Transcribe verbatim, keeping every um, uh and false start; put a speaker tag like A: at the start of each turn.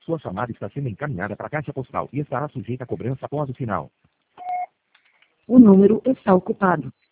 A: Sua chamada está sendo encaminhada para a caixa postal e estará sujeita a cobrança após o sinal.
B: O número está ocupado.